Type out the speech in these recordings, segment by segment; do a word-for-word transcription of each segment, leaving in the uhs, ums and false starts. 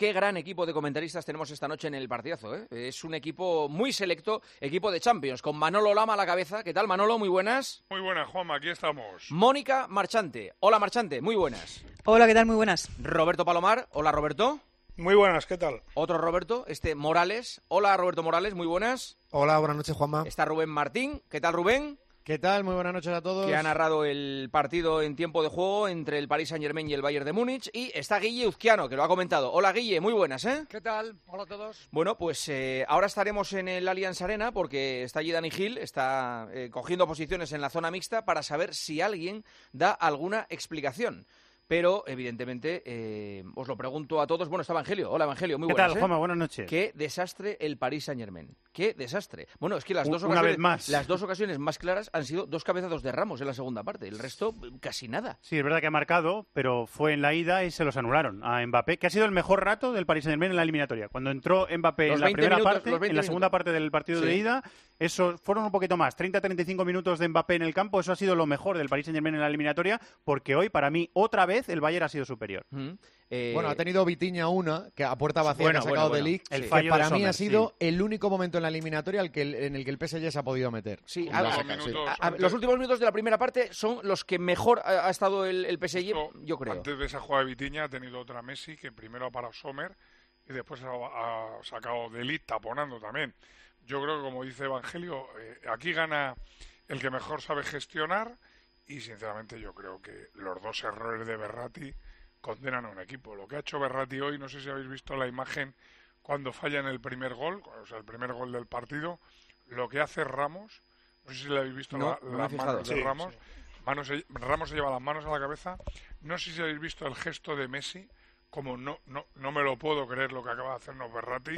qué gran equipo de comentaristas tenemos esta noche en el partidazo, ¿eh? Es un equipo muy selecto, equipo de Champions, con Manolo Lama a la cabeza. ¿Qué tal, Manolo? Muy buenas. Muy buenas, Juanma, aquí estamos. Mónica Marchante. Hola, Marchante, muy buenas. Hola, ¿qué tal? Muy buenas. Roberto Palomar. Hola, Roberto. Muy buenas, ¿qué tal? Otro Roberto, este Morales. Hola, Roberto Morales, muy buenas. Hola, buenas noches, Juanma. Está Rubén Martín. ¿Qué tal, Rubén? ¿Qué tal? Muy buenas noches a todos. Que ha narrado el partido en tiempo de juego entre el Paris Saint-Germain y el Bayern de Múnich. Y está Guille Uzquiano, que lo ha comentado. Hola, Guille, muy buenas, ¿eh? ¿Qué tal? Hola a todos. Bueno, pues eh, ahora estaremos en el Allianz Arena porque está allí Dani Gil, está eh, cogiendo posiciones en la zona mixta para saber si alguien da alguna explicación. Pero, evidentemente, eh, os lo pregunto a todos. Bueno, está Evangelio. Hola, Evangelio, muy ¿Qué buenas. tal, ¿eh? Juanma? Buenas noches. Qué desastre el Paris Saint-Germain. Qué desastre. Bueno, es que las dos, Una ocasiones, vez más. las dos ocasiones más claras han sido dos cabezazos de Ramos en la segunda parte. El resto, casi nada. Sí, es verdad que ha marcado, pero fue en la ida y se los anularon a Mbappé, que ha sido el mejor rato del Paris Saint-Germain en la eliminatoria. Cuando entró Mbappé Los en la veinte primera minutos, parte, los veinte en la segunda minutos. parte del partido Sí. de ida, eso fueron un poquito más, treinta a treinta y cinco minutos de Mbappé en el campo. Eso ha sido lo mejor del Paris Saint-Germain en la eliminatoria, porque hoy, para mí, otra vez, el Bayern ha sido superior. Mm. Eh, Bueno, ha tenido Vitinha una, que a puerta vacía Bueno, que ha sacado bueno, de bueno. Ligt, El que fallo para de mí Sommer, ha sido sí. el único momento en la eliminatoria al que el- en el que el P S G se ha podido meter. Sí, Con a- dos a- minutos a- a- antes- los últimos minutos de la primera parte son los que mejor ha, ha estado el, el P S G, Esto, yo creo. Antes de esa jugada de Vitinha ha tenido otra Messi que primero ha parado Sommer y después ha, ha sacado de Ligt taponando también. Yo creo que, como dice Evangelio, eh, aquí gana el que mejor sabe gestionar y, sinceramente, yo creo que los dos errores de Verratti condenan a un equipo. Lo que ha hecho Verratti hoy, no sé si habéis visto la imagen cuando falla en el primer gol, o sea, el primer gol del partido, lo que hace Ramos, no sé si le habéis visto No, la- no me he las fijado. manos de Sí, Ramos, manos se- Ramos se lleva las manos a la cabeza, no sé si habéis visto el gesto de Messi, como no, no, no me lo puedo creer lo que acaba de hacernos Verratti.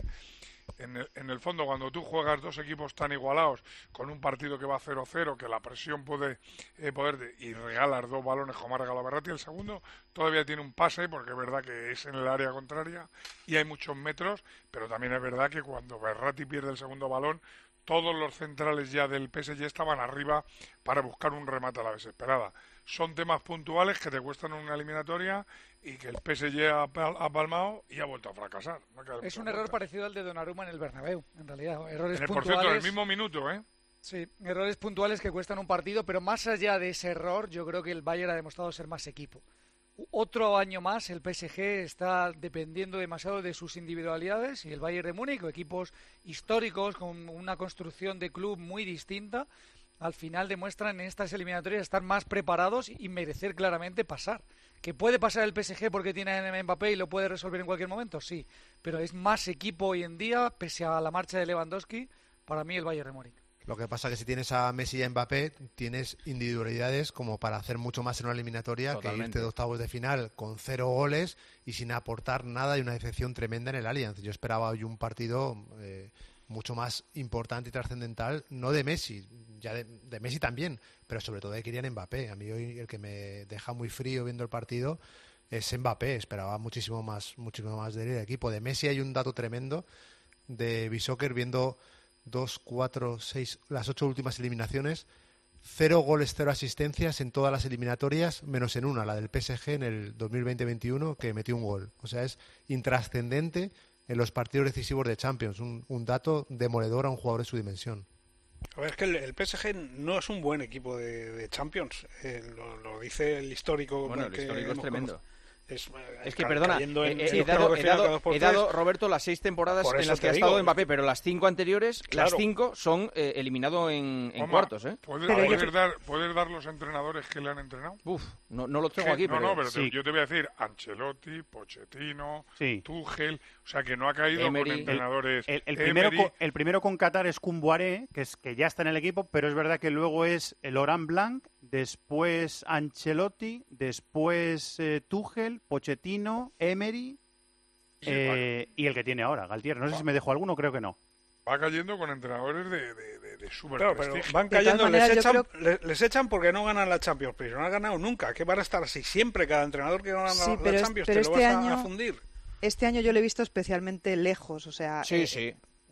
En el, en el fondo, cuando tú juegas dos equipos tan igualados, con un partido que va cero cero, que la presión puede eh, poder y regalas dos balones como ha regalado Verratti, el segundo todavía tiene un pase, porque es verdad que es en el área contraria y hay muchos metros, pero también es verdad que cuando Verratti pierde el segundo balón, todos los centrales ya del P S G estaban arriba para buscar un remate a la desesperada. Son temas puntuales que te cuestan una eliminatoria y que el P S G ha, pal- ha palmado y ha vuelto a fracasar. No queda Es mucha un error vuelta. parecido al de Donnarumma en el Bernabéu, en realidad. Errores En el, por puntuales. cierto, en el mismo minuto, ¿eh? Sí, errores puntuales que cuestan un partido, pero más allá de ese error, yo creo que el Bayern ha demostrado ser más equipo. U- Otro año más el P S G está dependiendo demasiado de sus individualidades y el Bayern de Múnich, o equipos históricos con una construcción de club muy distinta, al final demuestran en estas eliminatorias estar más preparados y merecer claramente pasar. ¿Que puede pasar el P S G porque tiene a Mbappé y lo puede resolver en cualquier momento? Sí, pero es más equipo hoy en día, pese a la marcha de Lewandowski, para mí el Bayern de Múnich. Lo que pasa es que si tienes a Messi y a Mbappé, tienes individualidades como para hacer mucho más en una eliminatoria Totalmente. que irte de octavos de final con cero goles y sin aportar nada y una decepción tremenda en el Allianz. Yo esperaba hoy un partido eh, mucho más importante y trascendental, no de Messi, ya de, de Messi también, pero sobre todo de Kylian Mbappé. A mí hoy el que me deja muy frío viendo el partido es Mbappé. Esperaba muchísimo más, muchísimo más del equipo. De Messi hay un dato tremendo de Bisoccer viendo dos, cuatro, seis, las ocho últimas eliminaciones, cero goles, cero asistencias en todas las eliminatorias, menos en una, la del P S G en el dos mil veinte veintiuno, que metió un gol. O sea, es intrascendente en los partidos decisivos de Champions, un, un dato demoledor a un jugador de su dimensión. A ver, es que el, el P S G no es un buen equipo de, de Champions, eh, lo, lo dice el histórico. Bueno, el que histórico es hemos tremendo. conocido. Es, Es que, ca- perdona, cayendo he, en- he- en he octavos dado, de he final dado- cada dos por he tres. dado, Roberto, las seis temporadas Por en eso las que te ha estado digo. Mbappé, pero las cinco anteriores, las Claro. cinco son eh, eliminado en, en Juanma, cuartos, ¿eh? ¿puedes, Pero yo- puedes dar, ¿Puedes dar los entrenadores que le han entrenado? Uf, no, no lo tengo Que- aquí, no, pero... no, pero te- sí. yo te voy a decir Ancelotti, Pochettino, Sí. Tuchel, o sea que no ha caído Emery. con entrenadores. El, el primero, Emery, co- el primero con Qatar es Koumboiré, que, es, que ya está en el equipo, pero es verdad que luego es el Laurent Blanc, después Ancelotti, después eh, Tuchel, Pochettino, Emery Sí, eh, y el que tiene ahora, Galtier. No sé si me dejo alguno, creo que no. va cayendo con entrenadores de, de, de, de super Claro, pero prestigio. van De todas cayendo, les maneras, yo echan, creo- le- les echan porque no ganan la Champions, pero no han ganado nunca. ¿Qué van a estar así? Siempre cada entrenador que gana Sí, la, pero la es- Champions pero te lo este vas a- año- a fundir. Este año yo lo he visto especialmente lejos, o sea, Sí, eh, sí.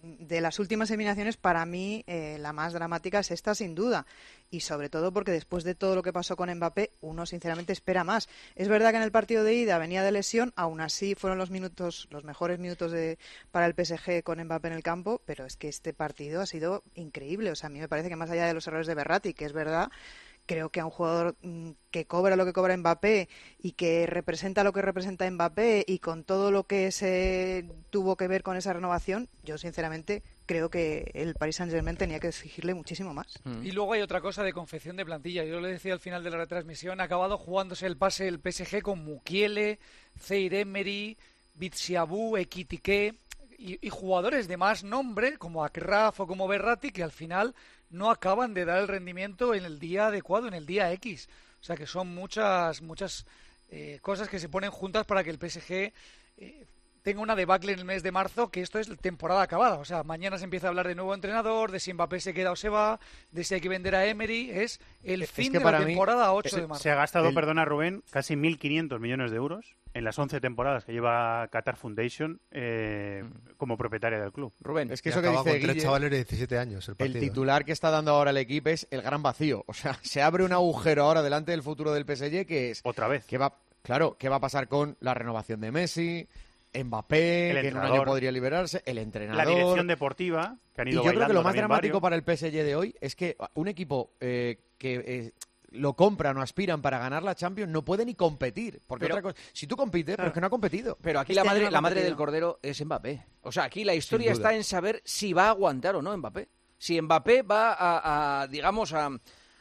de las últimas eliminaciones, para mí eh, la más dramática es esta, sin duda. Y sobre todo porque después de todo lo que pasó con Mbappé, uno sinceramente espera más. Es verdad que en el partido de ida venía de lesión, aún así fueron los minutos, los mejores minutos de, para el P S G con Mbappé en el campo, pero es que este partido ha sido increíble. O sea, a mí me parece que más allá de los errores de Verratti, que es verdad, creo que a un jugador que cobra lo que cobra Mbappé y que representa lo que representa Mbappé y con todo lo que se tuvo que ver con esa renovación, yo sinceramente creo que el Paris Saint-Germain tenía que exigirle muchísimo más. Mm. Y luego hay otra cosa de confección de plantilla. Yo le decía al final de la retransmisión, ha acabado jugándose el pase el P S G con Mukiele, Zaire Emery, Bitsiabou, Ekitike y, y jugadores de más nombre como Akraf o como Verratti que al final no acaban de dar el rendimiento en el día adecuado, en el día X. O sea que son muchas muchas eh, cosas que se ponen juntas para que el P S G eh, tenga una debacle en el mes de marzo, que esto es temporada acabada. O sea, mañana se empieza a hablar de nuevo entrenador, de si Mbappé se queda o se va, de si hay que vender a Emery. Es el es fin que de para la mí, temporada ocho se, de marzo. Se ha gastado, el... perdona Rubén, casi mil quinientos millones de euros en las once temporadas que lleva Qatar Foundation eh, como propietaria del club. Rubén, es que y eso que acaba dice con tres Guille, chavales de diecisiete años el partido. El titular que está dando ahora el equipo es el gran vacío. O sea, se abre un agujero ahora delante del futuro del P S G que es... Otra vez. ¿Qué va, claro, ¿qué va a pasar con la renovación de Messi, Mbappé, el que en un año podría liberarse, el entrenador... La dirección deportiva, que han ido Y yo creo que lo más dramático varios. para el P S G de hoy es que un equipo eh, que... Eh, lo compran o aspiran para ganar la Champions no puede ni competir. Porque Pero, otra cosa, si tú compites, pero es que no ha competido. Pero aquí Este la madre, año no ha la madre competido. del cordero es Mbappé. O sea, aquí la historia Sin duda. está en saber si va a aguantar o no Mbappé. Si Mbappé va a, a digamos, a,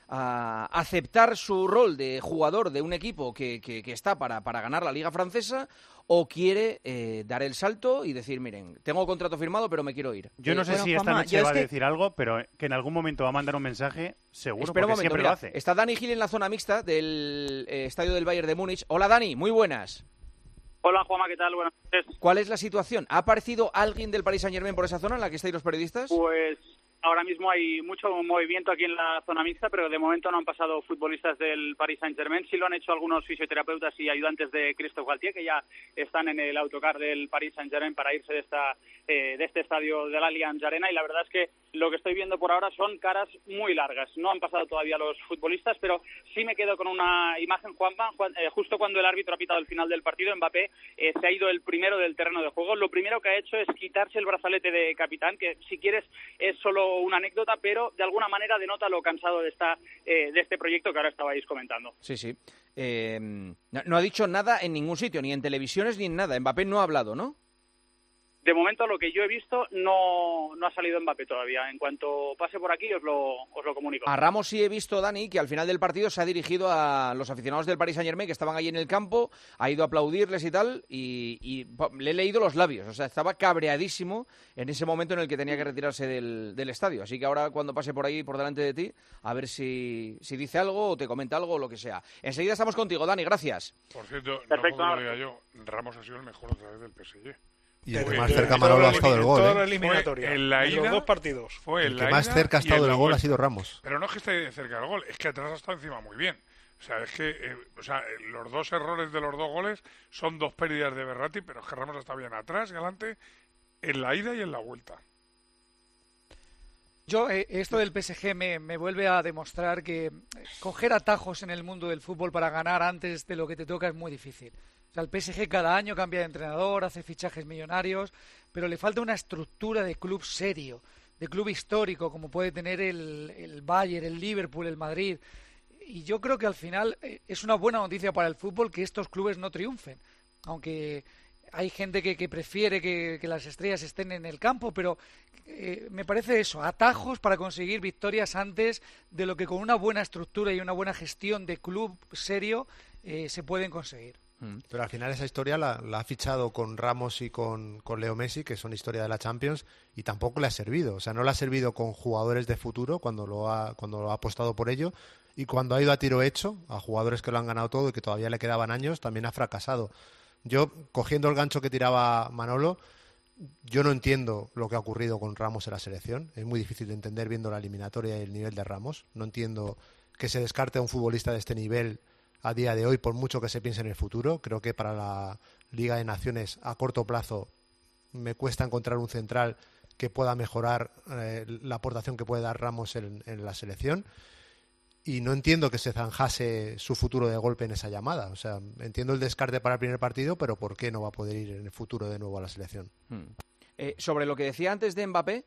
a aceptar su rol de jugador de un equipo que, que, que está para, para ganar la Liga Francesa o quiere eh, dar el salto y decir, miren, tengo contrato firmado pero me quiero ir. Yo no sé Bueno, si esta Juanma, noche yo va es a que- decir algo, pero que en algún momento va a mandar un mensaje, seguro, Espera un porque momento, siempre mira, lo hace. está Dani Gil en la zona mixta del eh, estadio del Bayern de Múnich. Hola Dani, muy buenas. Hola Juanma, ¿qué tal? Buenas noches. ¿Cuál es la situación? ¿Ha aparecido alguien del Paris Saint-Germain por esa zona en la que estáis los periodistas? Pues ahora mismo hay mucho movimiento aquí en la zona mixta, pero de momento no han pasado futbolistas del Paris Saint-Germain. Sí lo han hecho algunos fisioterapeutas y ayudantes de Christophe Galtier, que ya están en el autocar del Paris Saint-Germain para irse de esta eh, de este estadio del Allianz Arena. Y la verdad es que lo que estoy viendo por ahora son caras muy largas. No han pasado todavía los futbolistas, pero sí me quedo con una imagen, Juanma, Juan, eh, justo cuando el árbitro ha pitado el final del partido, Mbappé eh, se ha ido el primero del terreno de juego. Lo primero que ha hecho es quitarse el brazalete de capitán, que si quieres es solo una anécdota, pero de alguna manera denota lo cansado de esta eh, de este proyecto que ahora estabais comentando. Sí, sí. Eh, no, no ha dicho nada en ningún sitio, ni en televisiones ni en nada. Mbappé no ha hablado, ¿no? De momento, lo que yo he visto, no, no ha salido Mbappé todavía. En cuanto pase por aquí, os lo, os lo comunico. A Ramos sí he visto, Dani, que al final del partido se ha dirigido a los aficionados del Paris Saint-Germain que estaban allí en el campo, ha ido a aplaudirles y tal, y, y le he leído los labios. O sea, estaba cabreadísimo en ese momento en el que tenía que retirarse del, del estadio. Así que ahora, cuando pase por ahí, por delante de ti, a ver si, si dice algo o te comenta algo o lo que sea. Enseguida estamos contigo, Dani, gracias. Por cierto, Perfecto. no porque lo diga yo, Ramos ha sido el mejor otra vez del P S G. Y el que De- más de- cerca de Manolo toda ha la estado del elimina- gol. toda ¿eh? la eliminatoria. Fue en la En ida- los dos partidos. Fue El en que la más ida cerca ha y estado en del la gol ha vuelta. sido Ramos. Pero no es que esté cerca del gol, es que atrás ha estado encima muy bien. O sea, es que eh, o sea, eh, los dos errores de los dos goles son dos pérdidas de Verratti, pero es que Ramos está bien atrás y adelante en la ida y en la vuelta. Yo, eh, esto del P S G me, me vuelve a demostrar que eh, coger atajos en el mundo del fútbol para ganar antes de lo que te toca es muy difícil. O sea, el P S G cada año cambia de entrenador, hace fichajes millonarios, pero le falta una estructura de club serio, de club histórico, como puede tener el, el Bayern, el Liverpool, el Madrid. Y yo creo que al final eh, es una buena noticia para el fútbol que estos clubes no triunfen, aunque hay gente que, que prefiere que, que las estrellas estén en el campo, pero eh, me parece eso, atajos para conseguir victorias antes de lo que con una buena estructura y una buena gestión de club serio eh, se pueden conseguir. Pero al final esa historia la, la ha fichado con Ramos y con, con Leo Messi, que son historia de la Champions, y tampoco le ha servido. O sea, no le ha servido con jugadores de futuro cuando lo ha, cuando lo ha apostado por ello, y cuando ha ido a tiro hecho, a jugadores que lo han ganado todo y que todavía le quedaban años, también ha fracasado. Yo, cogiendo el gancho que tiraba Manolo, yo no entiendo lo que ha ocurrido con Ramos en la selección. Es muy difícil de entender viendo la eliminatoria y el nivel de Ramos. No entiendo que se descarte a un futbolista de este nivel a día de hoy, por mucho que se piense en el futuro. Creo que para la Liga de Naciones a corto plazo me cuesta encontrar un central que pueda mejorar eh, la aportación que puede dar Ramos en, en la selección. Y no entiendo que se zanjase su futuro de golpe en esa llamada. O sea, entiendo el descarte para el primer partido, pero ¿por qué no va a poder ir en el futuro de nuevo a la selección? Hmm. Eh, sobre lo que decía antes de Mbappé,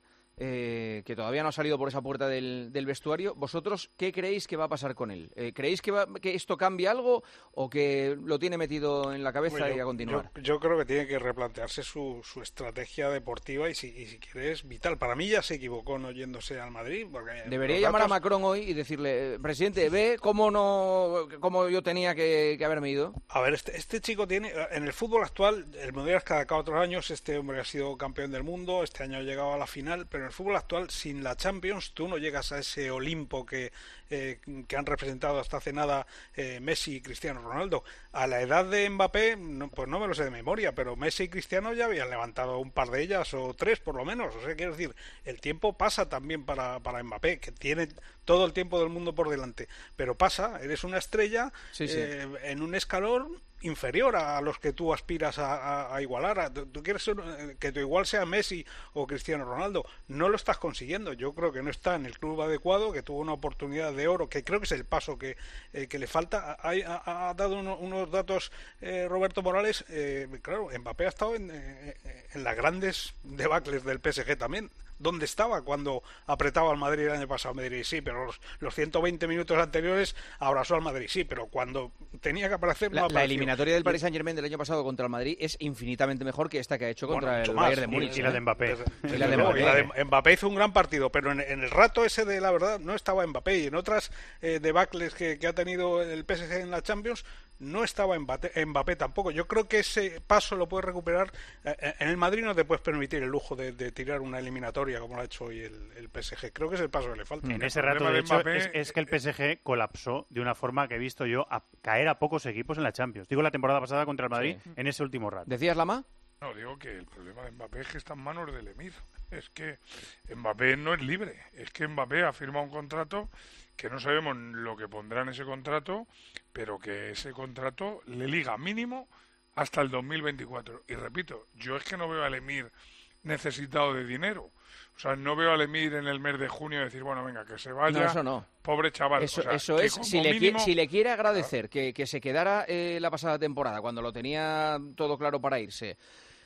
eh, que todavía no ha salido por esa puerta del, del vestuario, ¿vosotros qué creéis que va a pasar con él? Eh, ¿Creéis que, va, que esto cambie algo o que lo tiene metido en la cabeza Bueno, y yo, a continuar? Yo, yo creo que tiene que replantearse su, su estrategia deportiva y si, y si quiere es vital. Para mí ya se equivocó no yéndose al Madrid. Porque Debería los llamar datos... a Macron hoy y decirle, presidente, ve cómo no, cómo yo tenía que, que haberme ido. A ver, este, este chico tiene, en el fútbol actual, el mundial es cada cuatro años, este hombre ha sido campeón del mundo, este año ha llegado a la final, pero en el fútbol actual, sin la Champions, tú no llegas a ese Olimpo que, eh, que han representado hasta hace nada eh, Messi y Cristiano Ronaldo. A la edad de Mbappé, no, pues no me lo sé de memoria, pero Messi y Cristiano ya habían levantado un par de ellas, o tres por lo menos. O sea, quiero decir, el tiempo pasa también para, para Mbappé, que tiene todo el tiempo del mundo por delante, pero pasa, eres una estrella sí, sí. Eh, en un escalón inferior a los que tú aspiras a, a, a igualar. A, tú, tú quieres ser, que tu igual sea Messi o Cristiano Ronaldo. No lo estás consiguiendo. Yo creo que no está en el club adecuado, que tuvo una oportunidad de oro, que creo que es el paso que, eh, que le falta. Ha, ha, ha dado uno, unos datos eh, Roberto Morales. Eh, claro, Mbappé ha estado en, eh, en las grandes debacles del P S G también. ¿Dónde estaba cuando apretaba al Madrid el año pasado? Madrid sí, pero los, los ciento veinte minutos anteriores abrazó al Madrid sí, pero cuando tenía que aparecer no la, apareció. La eliminatoria del Paris Saint-Germain del año pasado contra el Madrid es infinitamente mejor que esta que ha hecho contra bueno, el más. Bayern de Múnich. Y, y la de Mbappé. Desde, desde y la de luego, Mbappé. y la de Mbappé hizo un gran partido, pero en, en el rato ese de la verdad no estaba Mbappé, y en otras eh, debacles que, que ha tenido el P S G en la Champions no estaba Mbappé, Mbappé tampoco. Yo creo que ese paso lo puedes recuperar. Eh, en el Madrid no te puedes permitir el lujo de, de tirar una eliminatoria como lo ha hecho hoy el, el P S G. Creo que es el paso que le falta. En ese rato, de hecho, es, es que el P S G colapsó de una forma que he visto yo a caer a pocos equipos en la Champions. Digo la temporada pasada contra el Madrid, sí, en ese último rato. ¿Decías, Lama? No, digo que el problema de Mbappé es que está en manos del Emir. Es que Mbappé no es libre. Es que Mbappé ha firmado un contrato que no sabemos lo que pondrá en ese contrato, pero que ese contrato le liga mínimo hasta el dos mil veinticuatro. Y repito, yo es que no veo al Emir necesitado de dinero. O sea, no veo al Emir en el mes de junio decir, bueno, venga, que se vaya, no, eso no. pobre chaval. Eso, o sea, eso es, si, mínimo... le quiere, si le quiere agradecer que, que se quedara eh, la pasada temporada, cuando lo tenía todo claro para irse,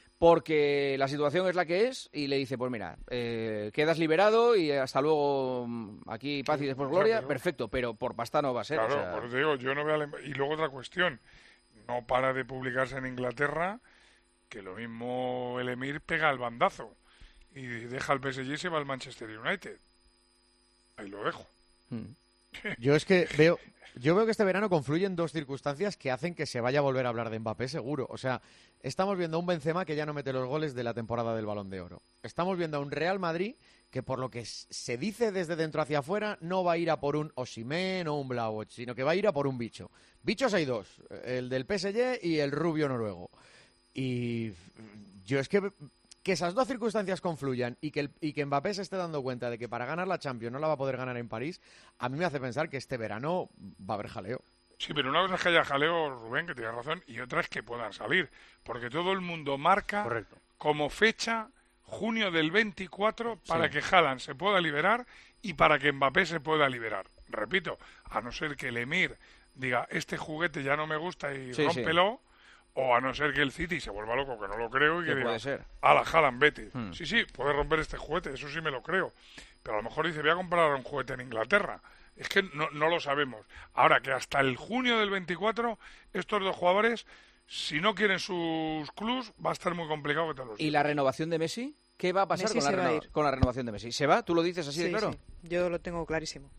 porque la situación es la que es, y le dice, pues mira, eh, quedas liberado y hasta luego, aquí paz y después gloria, perfecto, pero por pasta no va a ser. Claro, o sea... por eso digo, yo no veo al... Y luego otra cuestión, no para de publicarse en Inglaterra que lo mismo el Emir pega el bandazo y deja al P S G y se va al Manchester United. Ahí lo dejo. Hmm. Yo es que veo... Yo veo que este verano confluyen dos circunstancias que hacen que se vaya a volver a hablar de Mbappé, seguro. O sea, estamos viendo a un Benzema que ya no mete los goles de la temporada del Balón de Oro. Estamos viendo a un Real Madrid que, por lo que se dice desde dentro hacia afuera, no va a ir a por un Osimhen o un Blauwich, sino que va a ir a por un bicho. Bichos hay dos, el del P S G y el rubio noruego. Y yo es que... que esas dos circunstancias confluyan y que, el, y que Mbappé se esté dando cuenta de que para ganar la Champions no la va a poder ganar en París, a mí me hace pensar que este verano va a haber jaleo. Sí, pero una cosa es que haya jaleo, Rubén, que tienes razón, y otra es que puedan salir, porque todo el mundo marca Correcto. como fecha junio del veinticuatro para sí. que Haaland se pueda liberar y para que Mbappé se pueda liberar. Repito, a no ser que el Emir diga, este juguete ya no me gusta y sí, rómpelo... Sí. O a no ser que el City se vuelva loco, que no lo creo, y que diga, a la Haaland, vete. Hmm. Sí, sí, puede romper este juguete, eso sí me lo creo. Pero a lo mejor dice, voy a comprar un juguete en Inglaterra. Es que no, no lo sabemos. Ahora que hasta el junio del veinticuatro, estos dos jugadores, si no quieren sus clubs, va a estar muy complicado que te los... ¿Y la renovación de Messi? ¿Qué va a pasar con la, reno... con la renovación de Messi? ¿Se va? ¿Tú lo dices así sí, de claro? Sí. Yo lo tengo clarísimo.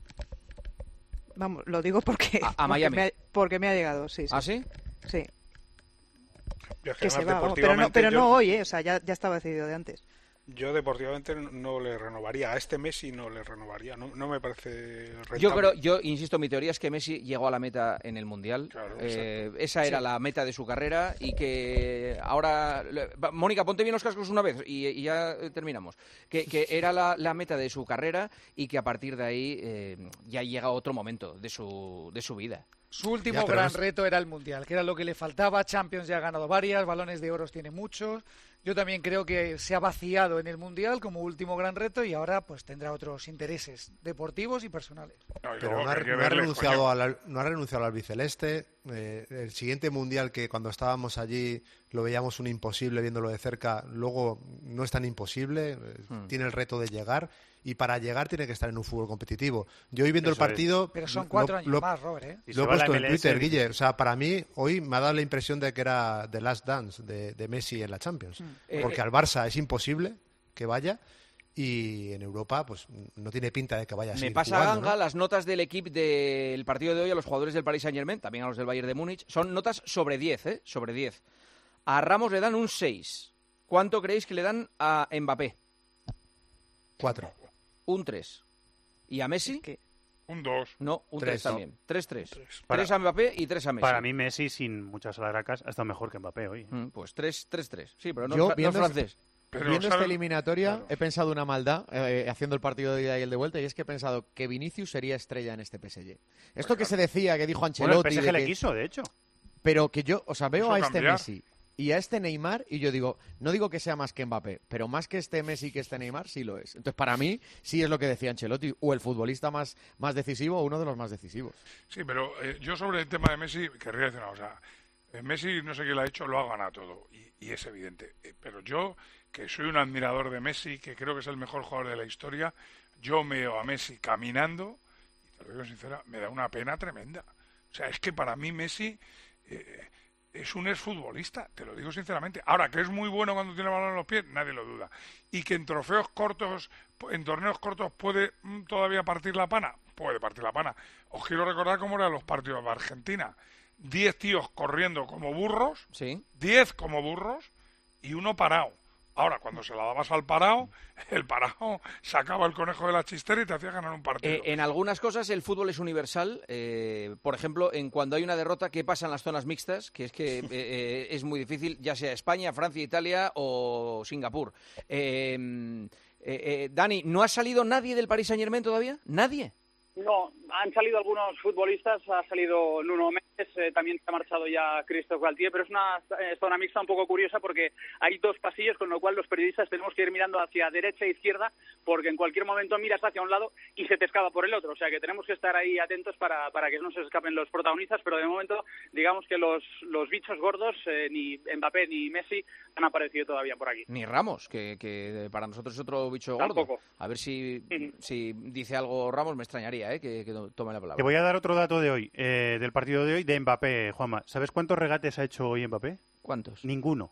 Vamos, lo digo porque... A, a Miami. Porque me, ha, porque me ha llegado, sí. sí. ¿Ah, sí? Sí. Que que se va, pero no, pero yo, no hoy, ¿eh? O sea, ya, ya estaba decidido de antes. Yo deportivamente no le renovaría, a este Messi no le renovaría, no, no me parece rentable. Yo creo, yo insisto, mi teoría es que Messi llegó a la meta en el Mundial, claro, eh, esa era sí. la meta de su carrera y que ahora, Mónica, ponte bien los cascos una vez y, y ya terminamos, que, que era la, la meta de su carrera y que a partir de ahí eh, ya llega otro momento de su, de su vida. Su último ya, gran es... reto era el Mundial, que era lo que le faltaba. Champions ya ha ganado varias, balones de oro tiene muchos. Yo también creo que se ha vaciado en el Mundial como último gran reto y ahora pues tendrá otros intereses deportivos y personales. No, y Pero luego no ha, que hay que no ha verle, renunciado coño. al, no ha renunciado al albiceleste. Eh, el siguiente mundial, que cuando estábamos allí lo veíamos un imposible viéndolo de cerca, luego no es tan imposible. eh, Hmm. Tiene el reto de llegar y para llegar tiene que estar en un fútbol competitivo. Yo hoy viendo Eso el partido... Pero son lo- cuatro años lo- más, Robert, ¿eh? Si Lo he se va a la puesto en M L S, Twitter, Guille. difícil. O sea, para mí, hoy me ha dado la impresión de que era The Last Dance de, de Messi en la Champions. Eh, Porque eh, al Barça es imposible que vaya y en Europa pues no tiene pinta de que vaya a Me seguir pasa, jugando, Ganga, ¿no? las notas del equipo del partido de hoy a los jugadores del Paris Saint-Germain, también a los del Bayern de Múnich, son notas sobre diez, ¿eh? Sobre diez. A Ramos le dan un seis. ¿Cuánto creéis que le dan a Mbappé? Cuatro. Un tres. ¿Y a Messi? Que- Un dos. No, un Tres. tres también. tres tres. Para- tres a Mbappé y tres a Messi. Para mí Messi, sin muchas alagracas, ha estado mejor que Mbappé hoy. ¿eh? Mm, Pues tres tres tres. Sí, pero no, Yo, es fra- no es viendo este- francés. Pero, Viendo esta ¿sabes? eliminatoria, Claro. he pensado una maldad, eh, haciendo el partido de ida y el de vuelta, y es que he pensado que Vinicius sería estrella en este P S G. Esto que se decía, que dijo Bueno, el Ancelotti, P S G de le que- quiso, de hecho. pero que yo, o sea, veo Quiso a este cambiar. Messi y a este Neymar, y yo digo, no digo que sea más que Mbappé, pero más que este Messi que este Neymar, sí lo es. Entonces, para mí, sí es lo que decía Ancelotti, o el futbolista más, más decisivo, o uno de los más decisivos. Sí, pero eh, yo sobre el tema de Messi querría decir una cosa. Eh, Messi, no sé quién lo ha dicho, lo ha ganado todo. Y, y es evidente. Eh, pero yo, que soy un admirador de Messi, que creo que es el mejor jugador de la historia, yo me veo a Messi caminando, y te lo digo sincera, me da una pena tremenda. O sea, es que para mí Messi eh, es un exfutbolista, te lo digo sinceramente. Ahora, que es muy bueno cuando tiene el balón en los pies, nadie lo duda. Y que en trofeos cortos, en torneos cortos puede mm, todavía partir la pana, puede partir la pana. Os quiero recordar cómo eran los partidos de Argentina. Diez tíos corriendo como burros, Sí. diez como burros y uno parado. Ahora, cuando se la dabas al parado, el parado sacaba el conejo de la chistera y te hacía ganar un partido. Eh, en algunas cosas el fútbol es universal. eh, por ejemplo, en cuando hay una derrota, ¿qué pasa en las zonas mixtas? Que es que eh, eh, es muy difícil, ya sea España, Francia, Italia o Singapur. Eh, eh, eh, Dani, ¿no ha salido nadie del Paris Saint-Germain todavía? ¿Nadie? No, han salido algunos futbolistas, ha salido Nuno Méndez, eh, también se ha marchado ya Christophe Galtier, pero es una eh, zona mixta un poco curiosa porque hay dos pasillos, con lo cual los periodistas tenemos que ir mirando hacia derecha e izquierda, porque en cualquier momento miras hacia un lado y se te escapa por el otro, o sea que tenemos que estar ahí atentos para, para que no se escapen los protagonistas, pero de momento digamos que los, los bichos gordos, eh, ni Mbappé ni Messi, han aparecido todavía por aquí. Ni Ramos, que, que para nosotros es otro bicho gordo. Tampoco. A ver si, Ujú. si dice algo Ramos, me extrañaría ¿eh? que, que tome la palabra. Te voy a dar otro dato de hoy, eh, del partido de hoy, de Mbappé, Juanma. ¿Sabes cuántos regates ha hecho hoy Mbappé? ¿Cuántos? Ninguno.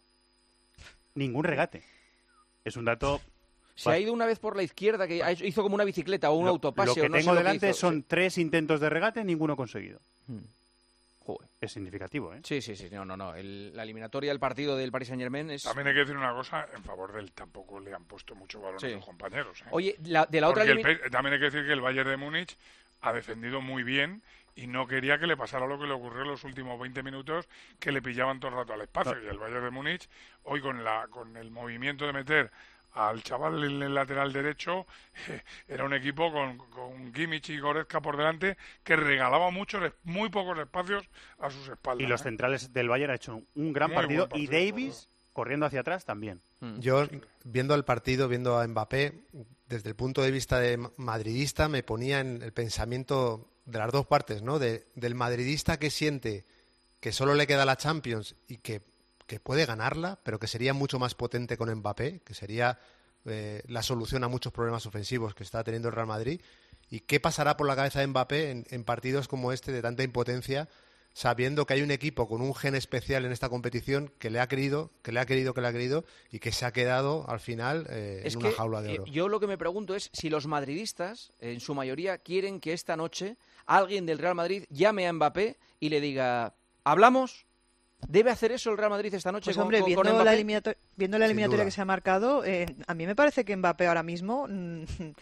Ningún regate. Es un dato... Se ha ido una vez por la izquierda, que ha hecho- hizo como una bicicleta o un Lo, autopase. lo que o no sé tengo lo que delante hizo. son tres intentos de regate, ninguno conseguido. Sí. Mm. Joder. Es significativo, ¿eh? Sí, sí, sí. No, no, no. El- la eliminatoria del partido del Paris Saint-Germain es... También hay que decir una cosa, en favor de él tampoco le han puesto mucho valor Sí. a sus compañeros. ¿eh? Oye, la- de la otra... Porque el elimi- P- también hay que decir que el Bayern de Múnich ha defendido muy bien y no quería que le pasara lo que le ocurrió en los últimos veinte minutos, que le pillaban todo el rato al espacio. No. Y el Bayern de Múnich, hoy con la con el movimiento de meter al chaval en el lateral derecho, eh, era un equipo con, con Kimmich y Goretzka por delante que regalaba muchos, es- muy pocos espacios a sus espaldas. Y los ¿eh? centrales del Bayern ha hecho un gran Muy partido, buen partido, y Davis corriendo hacia atrás también. Mm. Yo, viendo el partido, viendo a Mbappé, desde el punto de vista de ma- madridista, me ponía en el pensamiento de las dos partes, ¿no? De, del madridista que siente que solo le queda la Champions y que, que puede ganarla, pero que sería mucho más potente con Mbappé, que sería eh, la solución a muchos problemas ofensivos que está teniendo el Real Madrid. ¿Y qué pasará por la cabeza de Mbappé en, en partidos como este de tanta impotencia, sabiendo que hay un equipo con un gen especial en esta competición que le ha querido, que le ha querido, que le ha querido y que se ha quedado al final eh, Es en que una jaula de eh, oro? yo lo que me pregunto es si los madridistas, en su mayoría, quieren que esta noche alguien del Real Madrid llame a Mbappé y le diga, ¿hablamos? ¿Debe hacer eso el Real Madrid esta noche Pues con, hombre, con- viendo con la, Mbappé? eliminato- viendo la Sin eliminatoria duda. que se ha marcado, eh, a mí me parece que Mbappé ahora mismo mm,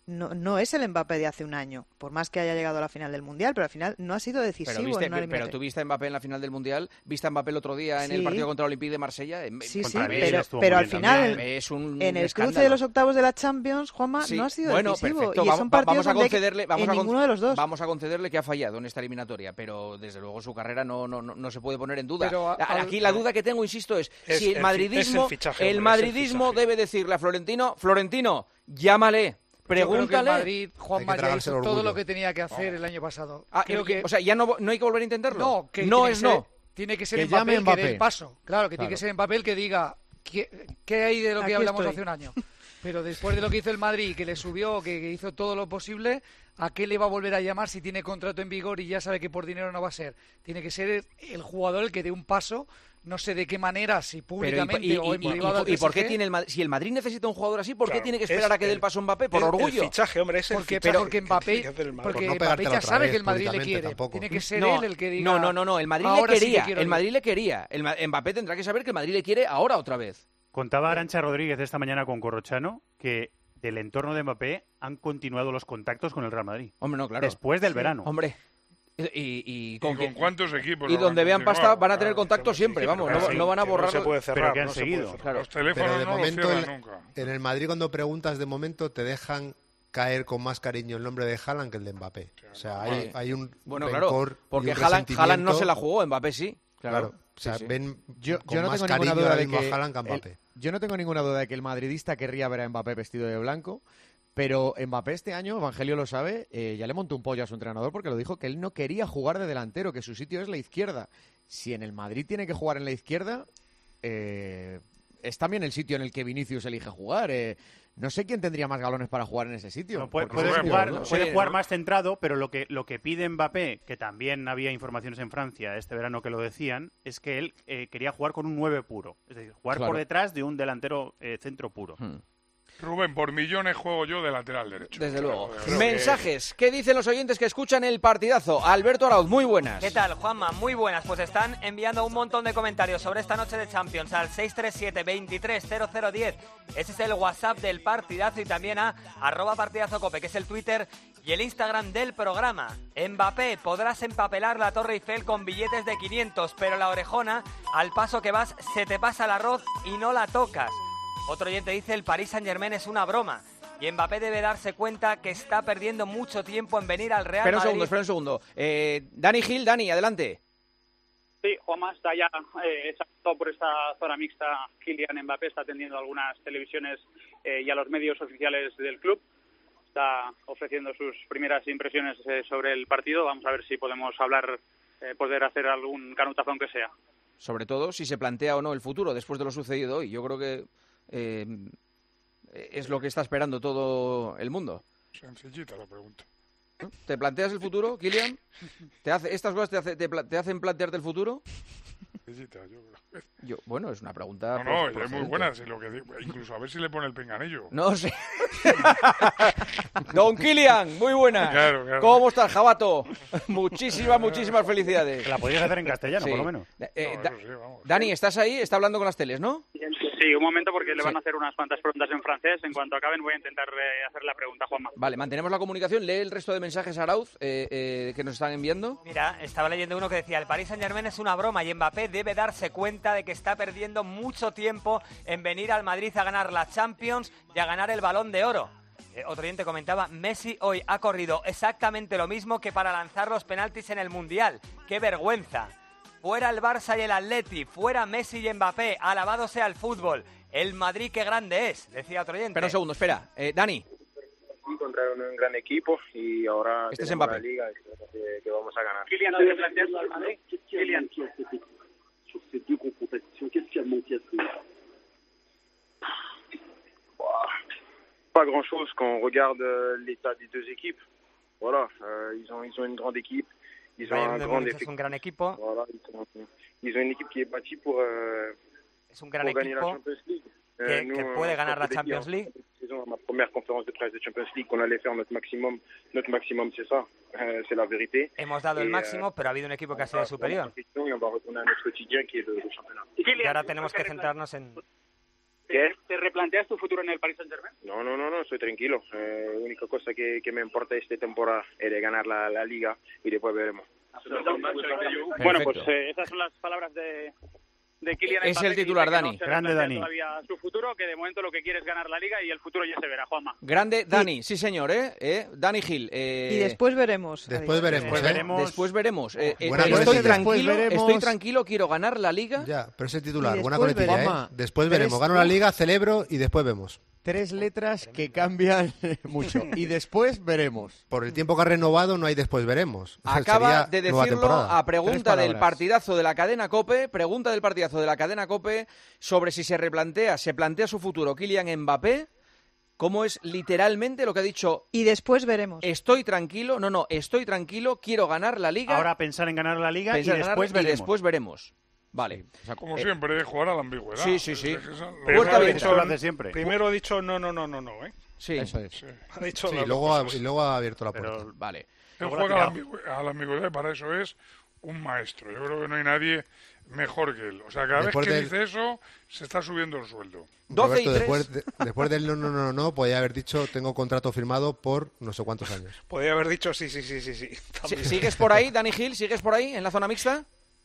no, no es el Mbappé de hace un año, por más que haya llegado a la final del Mundial, pero al final no ha sido decisivo. Pero, viste, en una pero tú viste a Mbappé en la final del Mundial, viste a Mbappé el otro día en sí. el partido contra el Olympique de Marsella. Sí, sí, pero, pero al final, es un en el escándalo. cruce de los octavos de la Champions, Juanma, sí. no ha sido bueno, decisivo. Perfecto. Y son partidos vamos a concederle, vamos en a con, ninguno de los dos. Vamos a concederle que ha fallado en esta eliminatoria, pero desde luego su carrera no, no, no, no se puede poner en duda. Pero, al, Aquí la duda que tengo, insisto, es, es si el madridismo, el, fichaje, el madridismo el debe decirle a Florentino, Florentino, llámale. Pregúntale. Yo creo que el Madrid, Juanma, ya hizo orgullo. todo lo que tenía que hacer oh. el año pasado. Ah, creo que... O sea, ya no, no hay que volver a intentarlo. No, que no es ser, no. Tiene que ser que Mbappé el que Mbappé. dé el paso. Claro, que claro. tiene que ser Mbappé el que diga qué, qué hay de lo que Aquí hablamos estoy. hace un año. Pero después de lo que hizo el Madrid, que le subió, que, que hizo todo lo posible, ¿a qué le va a volver a llamar si tiene contrato en vigor y ya sabe que por dinero no va a ser? Tiene que ser el jugador el que dé un paso. No sé de qué manera, si públicamente y, y, o en y, privado. ¿Y, y por qué tiene el Madrid? Si el Madrid necesita un jugador así, ¿por qué claro, tiene que esperar a que dé el paso Mbappé? Por el, orgullo. El fichaje, hombre, es el porque, fichaje. Porque Mbappé, porque no Mbappé ya sabe vez, que el Madrid le quiere. Tampoco. Tiene que ser no, él el que diga. No, no, no, no. El Madrid le quería. Sí el Madrid le quería. El Mbappé tendrá que saber que el Madrid le quiere ahora otra vez. Contaba Arantxa Rodríguez esta mañana con Corrochano que del entorno de Mbappé han continuado los contactos con el Real Madrid. Hombre, no, claro. Después del sí. verano. Hombre. ¿Y, y, con, ¿Y con cuántos equipos? Y donde vean pasta van a tener contacto siempre, sí, vamos, no, no, no van a borrar. No se puede cerrar, pero que han no seguido. Se claro. Los teléfonos pero de no momento los en, cierran nunca. En el Madrid cuando preguntas de momento te dejan caer con más cariño el nombre de Haaland que el de Mbappé. O sea, hay, sí. hay un bueno, rencor claro, porque y un Haaland, Haaland no se la resentimiento. jugó, Mbappé sí. Claro. Claro. O sea, sí, sí. ven Yo, con yo no más tengo ninguna cariño duda ahora de mismo que a Haaland que a Mbappé. el, yo no tengo ninguna duda de que el madridista querría ver a Mbappé vestido de blanco. Pero Mbappé este año, Evangelio lo sabe, eh, ya le montó un pollo a su entrenador porque lo dijo que él no quería jugar de delantero, que su sitio es la izquierda. Si en el Madrid tiene que jugar en la izquierda, eh, es también el sitio en el que Vinicius elige jugar. Eh, no sé quién tendría más galones para jugar en ese sitio. No, puede, porque puede es jugar, ¿no? puede Sí, jugar ¿no? más centrado, pero lo que, lo que pide Mbappé, que también había informaciones en Francia este verano que lo decían, es que él eh, quería jugar con un nueve puro. Es decir, jugar Claro. por detrás de un delantero eh, centro puro. Hmm. Rubén, por millones juego yo de lateral derecho. Desde luego. Creo Mensajes. ¿Qué dicen los oyentes que escuchan el partidazo? Alberto Arauz, muy buenas. ¿Qué tal, Juanma? Muy buenas. Pues están enviando un montón de comentarios sobre esta noche de Champions al seis tres siete, veintitrés, cero cero diez. Ese es el WhatsApp del partidazo y también a arroba partidazo cope, que es el Twitter y el Instagram del programa. Mbappé, podrás empapelar la Torre Eiffel con billetes de quinientos, pero la orejona, al paso que vas, se te pasa el arroz y no la tocas. Otro oyente dice, el Paris Saint-Germain es una broma. Y Mbappé debe darse cuenta que está perdiendo mucho tiempo en venir al Real Espera un Madrid. segundo, espera un segundo. Eh, Dani Gil, Dani, adelante. Sí, Juanma está ya eh, exacto por esta zona mixta. Kylian Mbappé está atendiendo a algunas televisiones eh, y a los medios oficiales del club. Está ofreciendo sus primeras impresiones eh, sobre el partido. Vamos a ver si podemos hablar, eh, poder hacer algún canutazo aunque sea. Sobre todo si se plantea o no el futuro después de lo sucedido hoy. Yo creo que eh, es lo que está esperando todo el mundo. Sencillita la pregunta. ¿Te planteas el futuro, Kylian? ¿Te hace, ¿Estas cosas te, hace, te, pla- te hacen plantearte el futuro? Sencillita, yo creo. Yo, bueno, es una pregunta. No, no, pues, ya es muy procedente. buena. Si lo que digo, incluso a ver si le pone el pinganillo. No sé. Don Kylian, muy buena. Claro, claro. ¿Cómo estás, Jabato? Muchísimas, muchísimas felicidades. Que la podrías hacer en castellano, Sí. por lo menos. Eh, No, Da- eso sí, vamos. Dani, ¿estás ahí? Está hablando con las teles, ¿no? Sí, un momento porque le Sí. van a hacer unas cuantas preguntas en francés. En cuanto acaben voy a intentar eh, hacer la pregunta, Juanma. Vale, mantenemos la comunicación. Lee el resto de mensajes, Arauz, eh, eh, que nos están enviando. Mira, estaba leyendo uno que decía, el Paris Saint-Germain es una broma y Mbappé debe darse cuenta de que está perdiendo mucho tiempo en venir al Madrid a ganar la Champions y a ganar el Balón de Oro. Eh, otro oyente comentaba, Messi hoy ha corrido exactamente lo mismo que para lanzar los penaltis en el Mundial. ¡Qué vergüenza! Fuera el Barça y el Atleti, fuera Messi y Mbappé, alabado sea el fútbol. El Madrid qué grande es, decía otro oyente. Espera un segundo, espera. Eh, Dani, Encontraron un gran equipo y ahora Este es tenemos Mbappé. la liga y creo que, que vamos a ganar. Kylian, ¿te planteas al Madrid? Kylian. Pas grand-chose quand on regarde euh, l'état des deux équipes. Voilà, euh, ils ont ils ont une grande équipe, ils ont Bayern un de grand Múnich es effectif. un gran equipo, Voilà, ils ont, ils ont une équipe qui est bâtie pour, euh, es un gran pour gagner la equipo Champions League. que, nous, que euh, puede en ganar la tant que Champions équipe, League. en cette saison, ma première conférence de presse de Champions League, qu'on allait faire notre maximum. Notre maximum, c'est ça, euh, c'est la vérité. Hemos dado el Y, máximo, eh, pero ha habido un equipo que ha on sido va superior. remettre en question et on va retourner à notre quotidien qui est le, le championnat. Y ahora tenemos que centrarnos en... ¿Qué? ¿Te replanteas tu futuro en el Paris Saint-Germain? No, no, no, no, estoy tranquilo. Eh, la única cosa que, que me importa esta temporada es de ganar la, la Liga y después veremos. Bueno, pues eh, esas son las palabras de, de Kylian Es Mbappé, el titular, que dice que Dani. no se Grande, replantea Dani. todavía su futuro, que de momento lo que quiere es ganar la Liga y el futuro ya se verá, Juanma. Grande Dani, sí señor, ¿eh? ¿Eh? Dani Gil. Eh... Y después veremos. Después veremos. Después ¿eh? veremos. Después veremos. Eh, eh, Buena estoy coletilla. tranquilo, Después veremos. estoy tranquilo, quiero ganar la Liga. Ya, pero ese titular, Y buena después coletilla, veremos. ¿eh? Después Tres- veremos. Gano la Liga, celebro y después vemos. Tres letras que cambian mucho. Y después veremos. Por el tiempo que ha renovado no hay después veremos. Acaba Sería de nueva decirlo temporada. a pregunta Tres del palabras. partidazo de la cadena COPE, pregunta del partidazo de la cadena COPE sobre si se replantea, se plantea su futuro Kylian Mbappé, cómo es literalmente lo que ha dicho, Y después veremos. estoy tranquilo, no, no, estoy tranquilo, quiero ganar la Liga, Ahora pensar en ganar la Liga pensar y en ganar, después y veremos. después veremos. Vale. Como Eh, siempre, jugar a la ambigüedad. Sí, sí, sí. Es que esa- Primero Puerta ha abierta. dicho- Eso lo hace siempre. Primero ha dicho no, no, no, no, no, ¿eh? Sí, Eso es. Sí. Ha dicho Sí, las luego dos ha, cosas. y luego ha abierto la puerta. Pero vale. Él Luego juega la a ha la, tirado. ambigüedad, a la ambigüedad y para eso es un maestro. Yo creo que no hay nadie mejor que él. O sea, cada Después vez que del- dice eso, se está subiendo el sueldo. doce y Roberto, tres. después, de- después del no, no, no, no, podía haber dicho tengo contrato firmado por no sé cuántos años. Podría haber dicho sí, sí, sí, sí, sí. Sí, también. ¿Sigues por ahí, Dani Gil? ¿Sigues por ahí en la zona mixta?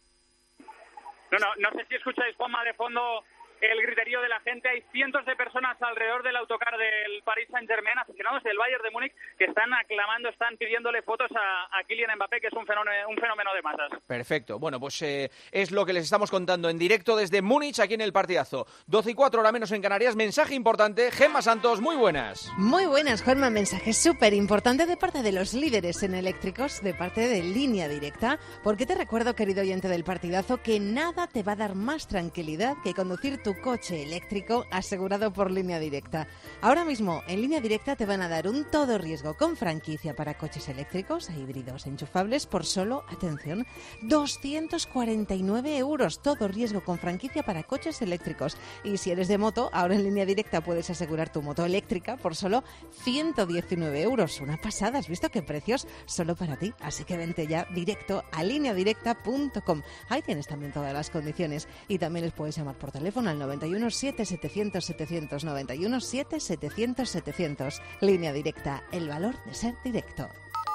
No, no, no sé si escucháis, Juanma, de fondo el griterío de la gente. Hay cientos de personas alrededor del autocar del Paris Saint-Germain, aficionados del Bayern de Múnich, que están aclamando, están pidiéndole fotos a, a Kylian Mbappé, que es un fenómeno, un fenómeno de masas. Perfecto. Bueno, pues eh, es lo que les estamos contando en directo desde Múnich, aquí en el partidazo. doce y cuatro, hora menos en Canarias. Mensaje importante. Gemma Santos, muy buenas. Muy buenas, Juanma. Mensaje súper importante de parte de los líderes en eléctricos, de parte de Línea Directa, porque te recuerdo, querido oyente del partidazo, que nada te va a dar más tranquilidad que conducir tu coche eléctrico asegurado por Línea Directa. Ahora mismo, en Línea Directa te van a dar un todo riesgo con franquicia para coches eléctricos e híbridos enchufables por solo, atención, doscientos cuarenta y nueve euros. Todo riesgo con franquicia para coches eléctricos. Y si eres de moto, ahora en Línea Directa puedes asegurar tu moto eléctrica por solo ciento diecinueve euros. Una pasada, ¿has visto qué precios? Solo para ti. Así que vente ya directo a línea directa punto com. Ahí tienes también todas las condiciones. Y también les puedes llamar por teléfono al noventa y uno siete setecientos setecientos, noventa y uno siete setecientos setecientos. Línea Directa, el valor de ser directo.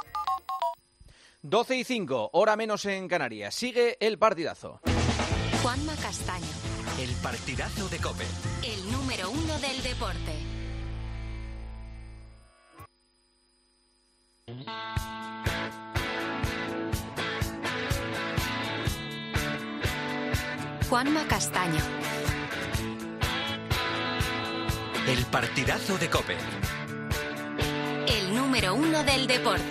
doce y cinco, hora menos en Canarias. Sigue el partidazo. Juanma Castaño, El partidazo de COPE. el número uno del deporte. Juanma Castaño, El partidazo de COPE. el número uno del deporte.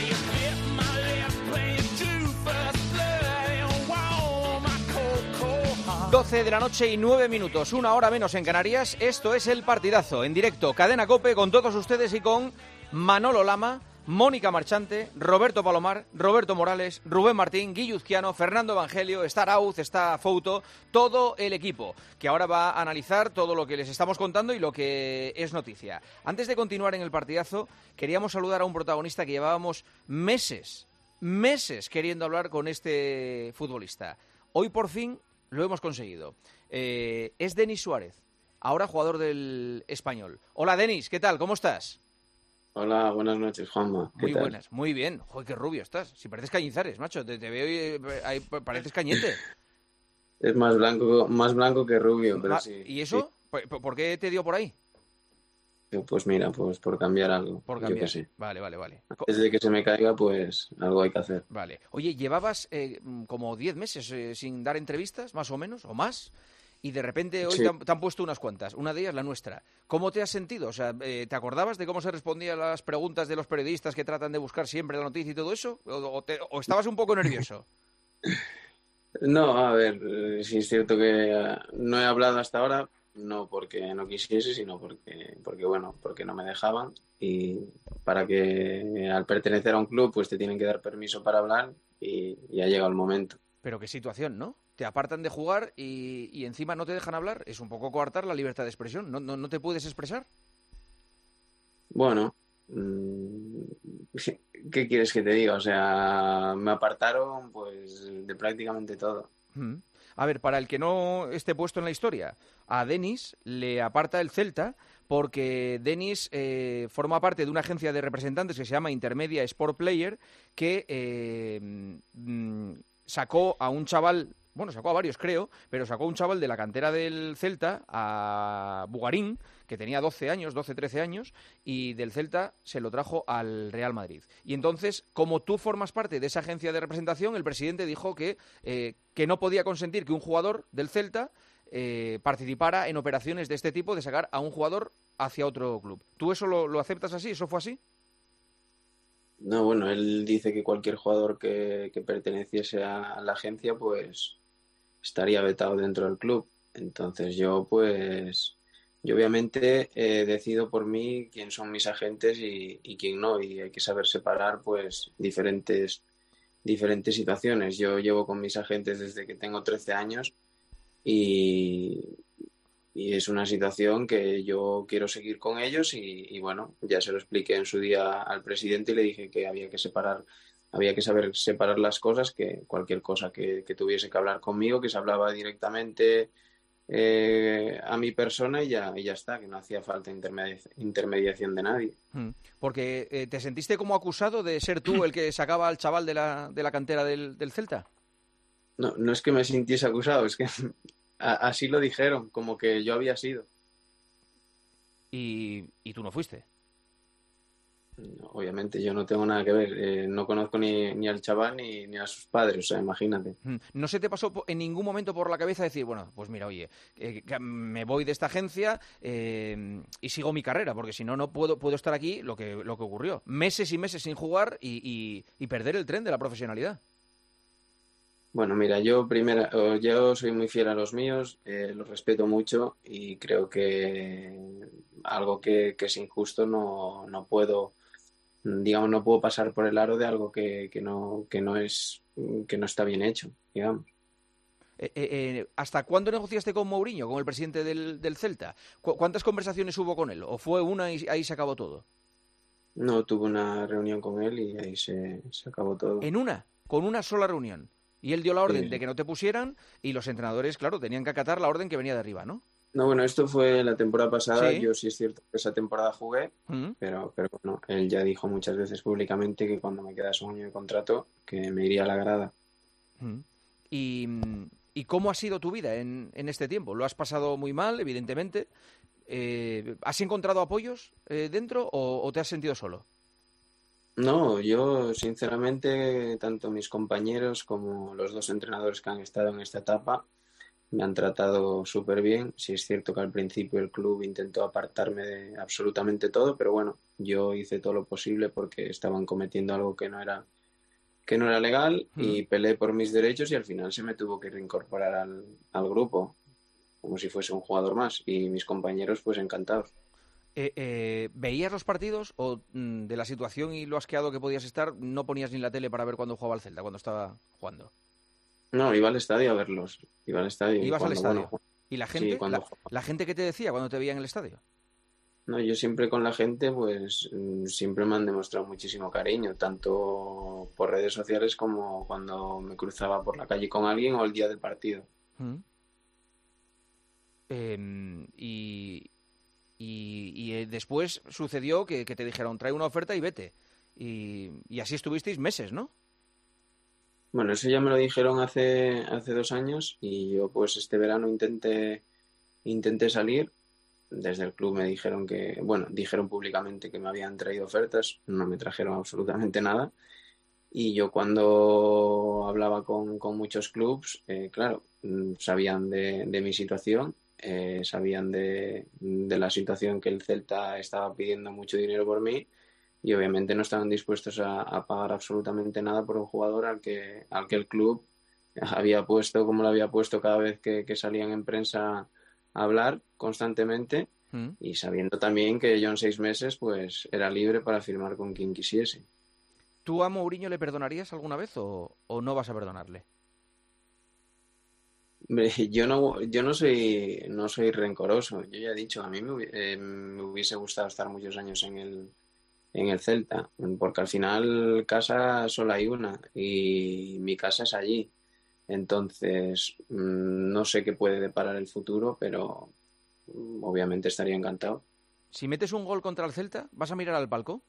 doce de la noche y nueve minutos, una hora menos en Canarias. Esto es el partidazo, en directo, Cadena COPE, con todos ustedes y con Manolo Lama, Mónica Marchante, Roberto Palomar, Roberto Morales, Rubén Martín, Guilluzquiano, Fernando Evangelio, está Arauz, está Fouto, todo el equipo, que ahora va a analizar todo lo que les estamos contando y lo que es noticia. Antes de continuar en el partidazo, queríamos saludar a un protagonista que llevábamos meses, meses queriendo hablar con este futbolista. Hoy por fin lo hemos conseguido. Eh, es Denis Suárez, ahora jugador del Español. Hola Denis, ¿qué tal? ¿Cómo estás? Hola, buenas noches, Juanma. ¿Qué Muy tal? buenas, muy bien. Joder, qué rubio estás. Si pareces Cañizares, macho. Te, te veo y eh, ahí pareces Cañete. Es más blanco, más blanco que rubio, pero Ah, sí. ¿Y eso? ¿Por, por qué te dio por ahí? sí. Pues mira, pues por cambiar algo. Por yo cambiar. qué sé. Vale, vale, vale. Co- Desde que se me caiga, pues algo hay que hacer. Vale. Oye, llevabas eh, como diez meses eh, sin dar entrevistas, más o menos, o más, y de repente hoy Sí. te, han, te han puesto unas cuantas. Una de ellas, la nuestra. ¿Cómo te has sentido? O sea, eh, ¿te acordabas de cómo se respondían las preguntas de los periodistas que tratan de buscar siempre la noticia y todo eso? ¿O, o te- o estabas un poco nervioso? No, a ver, eh, sí es cierto que eh, no he hablado hasta ahora, no porque no quisiese, sino porque, porque bueno, porque no me dejaban. Y para que al pertenecer a un club, pues te tienen que dar permiso para hablar y ya ha llegado el momento. Pero qué situación, ¿no? Te apartan de jugar y, y encima no te dejan hablar. Es un poco coartar la libertad de expresión. ¿No, no, no te puedes expresar? Bueno, mm, ¿qué quieres que te diga? O sea, me apartaron pues de prácticamente todo. Mm. A ver, para el que no esté puesto en la historia, a Denis le aparta el Celta porque Denis eh, forma parte de una agencia de representantes que se llama Intermedia Sport Player, que eh, mm, sacó a un chaval, bueno, sacó a varios creo, pero sacó a un chaval de la cantera del Celta, a Bugarín, que tenía doce años, doce, trece años, y del Celta se lo trajo al Real Madrid. Y entonces, como tú formas parte de esa agencia de representación, el presidente dijo que, eh, que no podía consentir que un jugador del Celta eh, participara en operaciones de este tipo, de sacar a un jugador hacia otro club. ¿Tú eso lo, lo aceptas así? ¿Eso fue así? No, bueno, él dice que cualquier jugador que, que perteneciese a la agencia, pues estaría vetado dentro del club. Entonces yo, pues, yo obviamente eh, decido por mí quién son mis agentes y, y quién no, y hay que saber separar, pues, diferentes, diferentes situaciones. Yo llevo con mis agentes desde que tengo trece años y, y es una situación que yo quiero seguir con ellos y, y bueno, ya se lo expliqué en su día al presidente y le dije que había que separar, había que saber separar las cosas, que cualquier cosa que, que tuviese que hablar conmigo, que se hablaba directamente eh, a mi persona y ya, y ya está, que no hacía falta intermedi- intermediación de nadie. Porque eh, ¿te sentiste como acusado de ser tú el que sacaba al chaval de la, de la cantera del, del Celta? No, no es que me sintiese acusado, es que a, así lo dijeron, como que yo había sido. Y, y tú no fuiste. No, obviamente, yo no tengo nada que ver. Eh, no conozco ni, ni al chaval ni, ni a sus padres, o sea, imagínate. ¿No se te pasó en ningún momento por la cabeza decir, bueno, pues mira, oye, eh, me voy de esta agencia eh, y sigo mi carrera, porque si no, no puedo, puedo estar aquí, lo que, lo que ocurrió? Meses y meses sin jugar y, y, y perder el tren de la profesionalidad. Bueno, mira, yo primero, yo soy muy fiel a los míos, eh, los respeto mucho y creo que algo que, que es injusto no, no puedo, digamos, no puedo pasar por el aro de algo que, que no, que no es, que no está bien hecho, digamos. Eh, eh, ¿Hasta cuándo negociaste con Mourinho, con el presidente del, del Celta? ¿Cu- ¿Cuántas conversaciones hubo con él? ¿O fue una y ahí se acabó todo? No, tuve una reunión con él y ahí se, se acabó todo. ¿En una? ¿Con una sola reunión? Y él dio la orden Sí. de que no te pusieran y los entrenadores, claro, tenían que acatar la orden que venía de arriba, ¿no? No, bueno, esto fue la temporada pasada. Sí. Yo sí es cierto que esa temporada jugué, Mm. pero, pero bueno, él ya dijo muchas veces públicamente que cuando me quedase un año de contrato, que me iría a la grada. Mm. ¿Y, y cómo ha sido tu vida en, en este tiempo? ¿Lo has pasado muy mal, evidentemente? Eh, ¿Has encontrado apoyos eh, dentro o, o te has sentido solo? No, yo sinceramente, tanto mis compañeros como los dos entrenadores que han estado en esta etapa me han tratado súper bien. Sí es cierto que al principio el club intentó apartarme de absolutamente todo, pero bueno, yo hice todo lo posible porque estaban cometiendo algo que no era, que no era legal y peleé por mis derechos y al final se me tuvo que reincorporar al, al grupo como si fuese un jugador más y mis compañeros pues encantados. Eh, eh, ¿Veías los partidos o mm, de la situación y lo asqueado que podías estar, no ponías ni la tele para ver cuando jugaba el Celta, cuando estaba jugando? No, iba al estadio a verlos. Iba al estadio. y ¿Ibas al cuando, estadio? bueno, ¿Y la sí, gente, cuando la, la gente qué te decía cuando te veía en el estadio? No, yo siempre con la gente, pues mm, siempre me han demostrado muchísimo cariño, tanto por redes sociales como cuando me cruzaba por la calle con alguien o el día del partido. Mm. Eh, y, y, y eh, después sucedió que, que te dijeron, trae una oferta y vete. Y, y así estuvisteis meses, ¿no? Bueno, eso ya me lo dijeron hace, hace dos años y yo pues este verano intenté, intenté salir. Desde el club me dijeron que, bueno, dijeron públicamente que me habían traído ofertas, no me trajeron absolutamente nada. Y yo cuando hablaba con, con muchos clubs, eh, claro, mm, sabían de, de mi situación, eh, sabían de, de la situación que el Celta estaba pidiendo mucho dinero por mí y obviamente no estaban dispuestos a, a pagar absolutamente nada por un jugador al que, al que el club había puesto, como lo había puesto cada vez que, que salían en prensa a hablar constantemente Mm. y sabiendo también que yo en seis meses pues era libre para firmar con quien quisiese. ¿Tú a Mourinho le perdonarías alguna vez o, o no vas a perdonarle? Hombre, Yo no, yo no soy, no soy rencoroso. Yo ya he dicho, a mí me, hubi- eh, me hubiese gustado estar muchos años en el, en el Celta, porque al final casa solo hay una y mi casa es allí. Entonces, mmm, no sé qué puede deparar el futuro, pero mmm, obviamente estaría encantado. Si metes un gol contra el Celta, ¿vas a mirar al palco?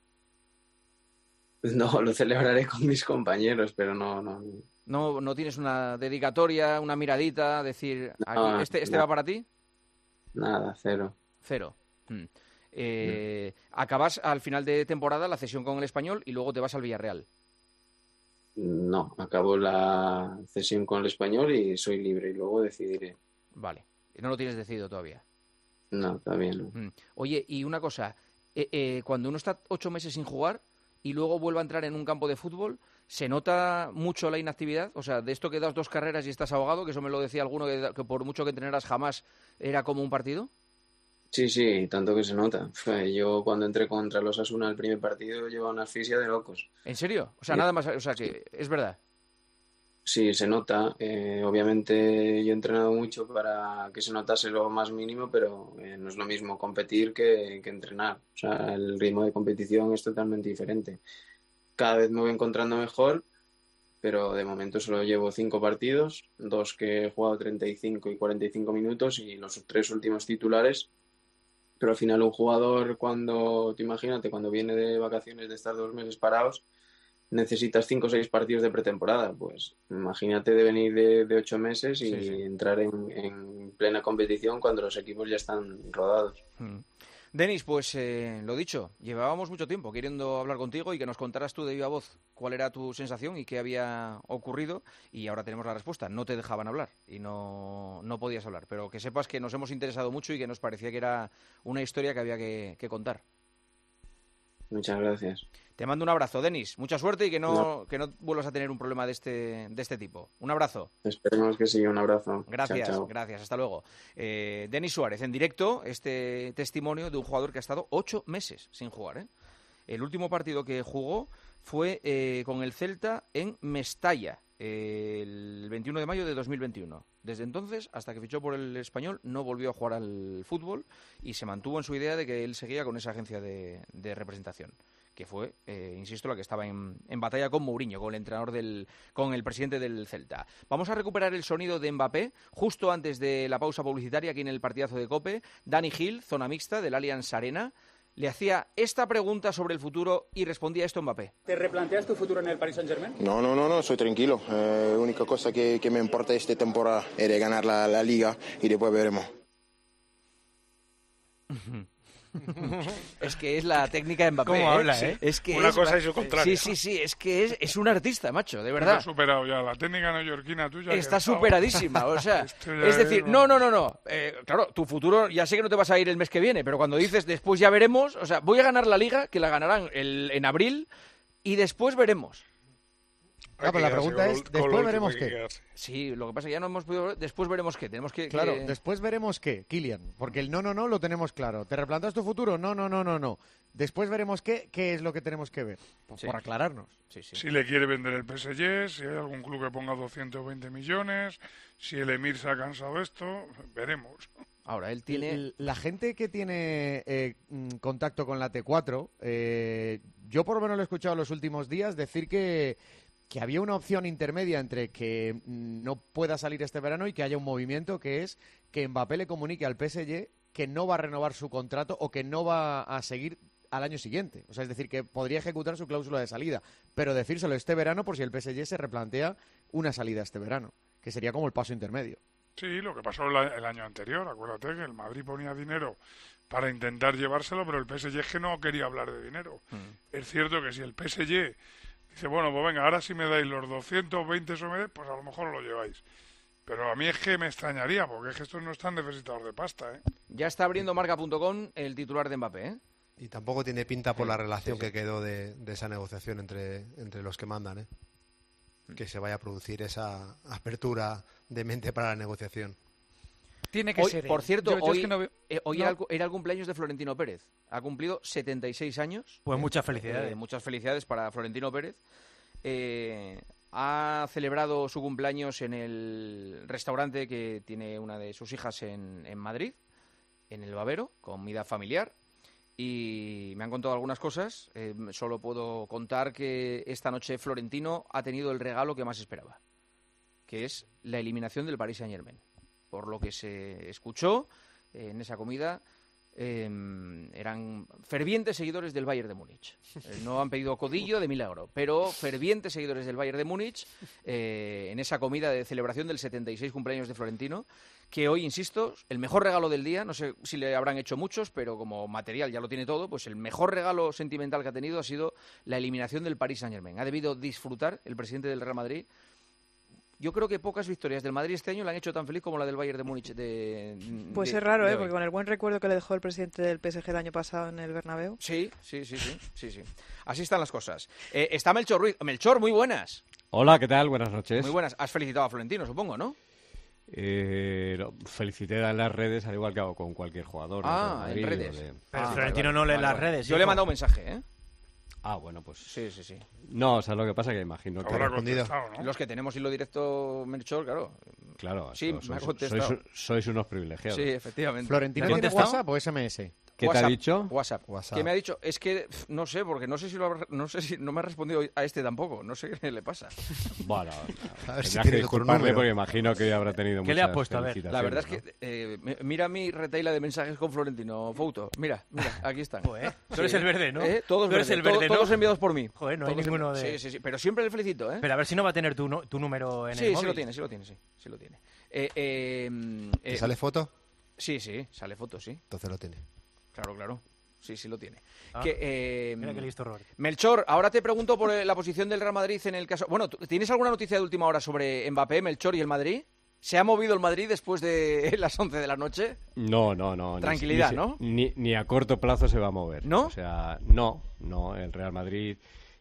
No, lo celebraré con mis compañeros, pero no, no. No, no tienes una dedicatoria, una miradita, decir, aquí, No, este, este no. va para ti. Nada, cero. Cero. Mm. Eh, Acabas al final de temporada la cesión con el Español y luego te vas al Villarreal. No, acabo la cesión con el Español y soy libre y luego decidiré. Vale. No lo tienes decidido todavía. No, todavía no. Mm. Oye, y una cosa, eh, eh, cuando uno está ocho meses sin jugar y luego vuelve a entrar en un campo de fútbol, ¿se nota mucho la inactividad? O sea, de esto que das dos carreras y estás ahogado, que eso me lo decía alguno, que, que por mucho que entrenaras jamás era como un partido. Sí, sí, tanto que se nota. Yo cuando entré contra los Osasuna el primer partido llevaba una asfixia de locos. ¿En serio? O sea, Sí. nada más, o sea, que es verdad. Sí, se nota. Eh, obviamente yo he entrenado mucho para que se notase lo más mínimo, pero eh, no es lo mismo competir que, que entrenar. O sea, el ritmo de competición es totalmente diferente. Cada vez me voy encontrando mejor, pero de momento solo llevo cinco partidos, dos que he jugado treinta y cinco y cuarenta y cinco minutos y los tres últimos titulares. Pero al final un jugador, cuando, te imagínate, cuando viene de vacaciones de estar dos meses parados, necesitas cinco o seis partidos de pretemporada. Pues imagínate de venir de, de ocho meses y Sí, sí. entrar en, en plena competición cuando los equipos ya están rodados. Mm. Denis, pues eh, lo dicho, llevábamos mucho tiempo queriendo hablar contigo y que nos contaras tú de viva voz cuál era tu sensación y qué había ocurrido, y ahora tenemos la respuesta. No te dejaban hablar y no, no podías hablar, pero que sepas que nos hemos interesado mucho y que nos parecía que era una historia que había que, que contar. Muchas gracias. Te mando un abrazo, Denis. Mucha suerte y que no, No. que no vuelvas a tener un problema de este, de este tipo. Un abrazo. Esperemos que sí. Un abrazo. Gracias, Chao, chao. gracias. Hasta luego. Eh, Denis Suárez, en directo, este testimonio de un jugador que ha estado ocho meses sin jugar, ¿eh? El último partido que jugó fue eh, con el Celta en Mestalla, eh, el veintiuno de mayo de dos mil veintiuno. Desde entonces, hasta que fichó por el Español, no volvió a jugar al fútbol y se mantuvo en su idea de que él seguía con esa agencia de, de representación, que fue, eh, insisto, la que estaba en, en batalla con Mourinho, con el entrenador del, con el presidente del Celta. Vamos a recuperar el sonido de Mbappé justo antes de la pausa publicitaria aquí en el partidazo de COPE. Dani Gil, zona mixta del Allianz Arena, le hacía esta pregunta sobre el futuro y respondía esto Mbappé. ¿Te replanteas tu futuro en el Paris Saint-Germain? No, no, no, no, soy tranquilo. Eh, la única cosa que, que me importa esta temporada es ganar la, la liga y después veremos. Es que es la técnica de Mbappé. ¿Cómo ¿eh? habla, eh? Es que Una es- cosa y su contraria. Sí, sí, sí, es que es, es un artista, macho, de Lo verdad. has superado ya, la técnica neoyorquina tuya. que Está estaba- superadísima, o sea, Esto ya es decir, es- no, no, no, no, eh, claro, tu futuro, ya sé que no te vas a ir el mes que viene, pero cuando dices después ya veremos, o sea, voy a ganar la Liga, que la ganarán el- en abril, y después veremos. Ah, pero la pregunta es, ¿después veremos qué? Sí, lo que pasa es que ya no hemos podido ver, después veremos qué, tenemos que... Claro, que- después veremos qué, Kylian, porque el no, no, no lo tenemos claro. ¿Te replanteas tu futuro? No, no, no, no, no. Después veremos qué, qué es lo que tenemos que ver, por, Sí. por aclararnos. Si le quiere vender el P S G, si hay algún club que ponga doscientos veinte millones, si el Emir se ha cansado de esto, veremos. Ahora, él tiene... L- La gente que tiene eh, mm, contacto con la T cuatro, eh, yo por lo menos lo he escuchado los últimos días decir que, que había una opción intermedia entre que mm, no pueda salir este verano y que haya un movimiento, que es que Mbappé le comunique al P S G que no va a renovar su contrato o que no va a seguir al año siguiente. O sea, es decir, que podría ejecutar su cláusula de salida, pero decírselo este verano por si el P S G se replantea una salida este verano, que sería como el paso intermedio. Sí, lo que pasó el, a- el año anterior, acuérdate que el Madrid ponía dinero para intentar llevárselo, pero el P S G es que no quería hablar de dinero. Es cierto que si el P S G dice, bueno, pues venga, ahora si me dais los doscientos veinte somedes, pues a lo mejor lo lleváis. Pero a mí es que me extrañaría, porque es que estos no están necesitados de pasta, ¿eh? Ya está abriendo marca punto com el titular de Mbappé, ¿eh? Y tampoco tiene pinta por Sí, la relación sí, sí. que quedó de, de esa negociación entre, entre los que mandan, ¿eh? Que se vaya a producir esa apertura de mente para la negociación. Tiene que Hoy, ser. por ¿eh? cierto, Yo- yo es hoy, que no veo- eh, hoy no. era, el, cu- era el cumpleaños de Florentino Pérez. Ha cumplido setenta y seis años. Pues muchas felicidades. Eh, muchas felicidades para Florentino Pérez. Eh, ha celebrado su cumpleaños en el restaurante que tiene una de sus hijas en, en Madrid, en el Babero, comida familiar. Y me han contado algunas cosas. Eh, solo puedo contar que esta noche Florentino ha tenido el regalo que más esperaba. que es la eliminación del Paris Saint-Germain. Por lo que se escuchó eh, en esa comida, eh, eran fervientes seguidores del Bayern de Múnich. Eh, no han pedido codillo de milagro, pero fervientes seguidores del Bayern de Múnich eh, en esa comida de celebración del setenta y seis cumpleaños de Florentino, que hoy, insisto, el mejor regalo del día, no sé si le habrán hecho muchos, pero como material ya lo tiene todo, pues el mejor regalo sentimental que ha tenido ha sido la eliminación del Paris Saint-Germain. Ha debido disfrutar el presidente del Real Madrid. Yo creo que pocas victorias del Madrid este año le han hecho tan feliz como la del Bayern de Múnich. De, pues de, es raro, ¿eh? hoy. Porque con el buen recuerdo que le dejó el presidente del P S G el año pasado en el Bernabéu. Sí, sí, sí, sí, sí, sí. Así están las cosas. Eh, está Melchor Ruiz. Melchor, muy buenas. Hola, ¿qué tal? Buenas noches. Muy buenas. Has felicitado a Florentino, supongo, ¿no? Eh, no, felicité en las redes, al igual que hago con cualquier jugador. Ah, Madrid, en redes. De... Pero Ah, Florentino vale, no lee vale, las vale. redes. Yo hijo. le he mandado un mensaje, ¿eh? Ah, bueno, pues... Sí, sí, sí. No, ¿sabes lo que pasa? Que imagino que... Habrá contestado, ¿no? Los que tenemos hilo directo, Melchor, claro. Claro, Sí, sois, me ha sois, contestado. sois, sois unos privilegiados. Sí, efectivamente. ¿Florentino ¿Me ha tiene contestado? WhatsApp o S M S? ¿Qué WhatsApp, te ha dicho? WhatsApp. WhatsApp. ¿Qué me ha dicho? Es que pf, no sé, porque no sé si lo habrá- no sé si no me ha respondido a este tampoco. No sé qué le pasa. Bueno, A ver si tendrás que tiene otro disculparme número. porque imagino que habrá tenido ¿Qué le ha muchas puesto? A ver. felicitaciones, La verdad es ¿no? que eh, me- mira mi retaila de mensajes con Florentino, Fouto. Mira, mira, aquí están. Joder, tú eres el verde, ¿no? ¿Eh? Todos Tú eres verde, el verde, to- ¿no? Todos enviados por mí. Joder, no hay Todos ninguno envi- de- Sí, sí, sí, pero siempre le felicito, ¿eh? Pero a ver si no va a tener tu, nu- tu número en sí, el sí móvil. lo tiene, sí lo tiene, sí, sí lo tiene. Eh, eh, ¿Te eh, sale foto? Sí, sí, sale foto, sí. Entonces lo tiene. Claro, claro. Sí, sí lo tiene. Ah, Que, eh, Mira qué listo, Robert. Melchor, ahora te pregunto por eh, la posición del Real Madrid en el caso... Bueno, ¿tú- ¿tienes alguna noticia de última hora sobre Mbappé, Melchor y el Madrid? ¿Se ha movido el Madrid después de las once de la noche? No, no, no. ni- Tranquilidad, ni se- ¿no? Ni, ni a corto plazo se va a mover. ¿No? O sea, no, no. El Real Madrid...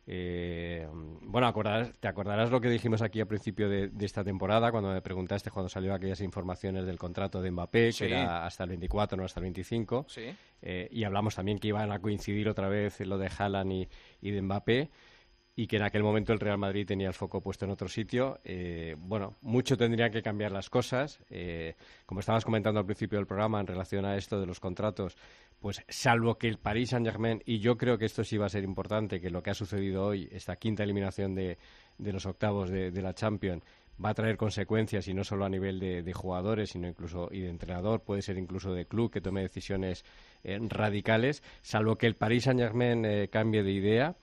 eh, bueno, acordarás- te acordarás lo que dijimos aquí al principio de, de esta temporada, cuando me preguntaste cuando salió aquellas informaciones del contrato de Mbappé, Sí. que era hasta el veinticuatro, no hasta el veinticinco. Sí. Eh, y hablamos también que iban a coincidir otra vez lo de Haaland y, y de Mbappé, y que en aquel momento el Real Madrid tenía el foco puesto en otro sitio. Eh, bueno, mucho tendrían que cambiar las cosas. Eh, como estabas comentando al principio del programa en relación a esto de los contratos, pues salvo que el Paris Saint-Germain, y yo creo que esto sí va a ser importante, que lo que ha sucedido hoy, esta quinta eliminación de, de los octavos de, de la Champions, va a traer consecuencias, y no solo a nivel de, de jugadores, sino incluso y de entrenador, puede ser incluso de club, que tome decisiones eh, radicales, salvo que el Paris Saint-Germain eh, cambie de idea.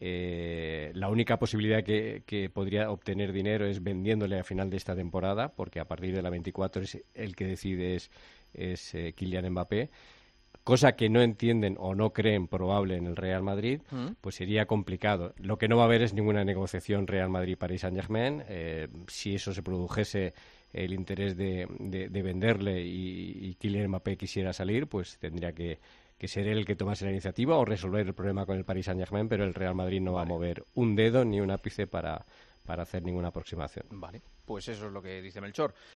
Eh, la única posibilidad que, que podría obtener dinero es vendiéndole a final de esta temporada, porque a partir de la veinticuatro es el que decide es, es eh, Kylian Mbappé, cosa que no entienden o no creen probable en el Real Madrid, Mm. pues sería complicado. Lo que no va a haber es ninguna negociación Real Madrid-Paris Saint-Germain. Eh, si eso se produjese, el interés de, de- de venderle y, y Kylian Mbappé quisiera salir, pues tendría que, que ser él el que tomase la iniciativa o resolver el problema con el Paris Saint-Germain, pero el Real Madrid no va a mover un dedo ni un ápice para, para hacer ninguna aproximación. Vale, pues eso es lo que dice Melchor.